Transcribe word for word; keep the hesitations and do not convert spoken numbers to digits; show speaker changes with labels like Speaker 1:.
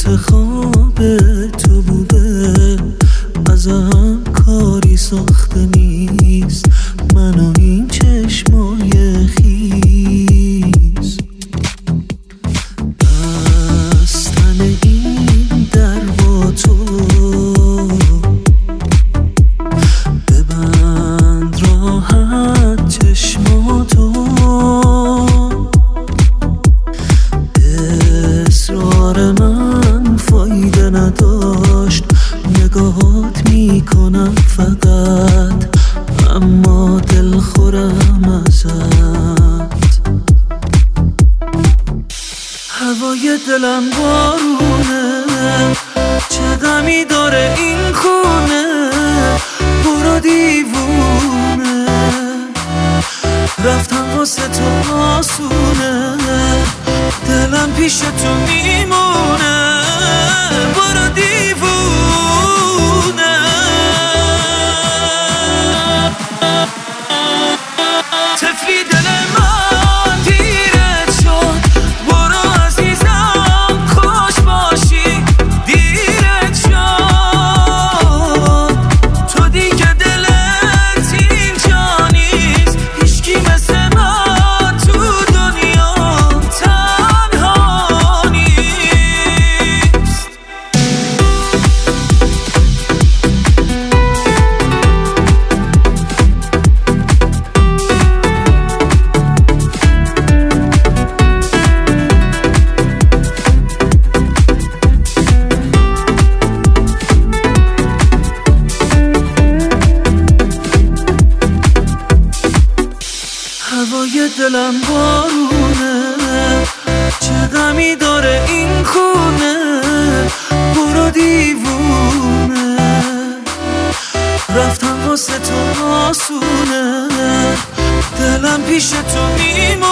Speaker 1: البته خواب تو بوده، ازم کاری ساخته نیست، من و این چشمای خیس. بستن این در با تو، ببند راحت چشماتو، اصرار من فایده نداشت، نگاهات میکنم فقط، اما دل خورم ازت. هوای دلم بارونه، چه غمی داره این خونه، برو دیوونه، رفتم واسه تو آسونه، دلم پیش تو میمونه، برو دیوونه. تفلی دل من دیرت شد، برو عزیزم خوش باشی، دیرت شد، تو دیگه دلت اینجا نیست، هیچکی مثل من تو دنیا تنها نیست. هوای دلم بارونه، چه غمی داره این خونه، برو دیوونه، رفتم واسه تو آسونه، دلم پیش تو میمونه.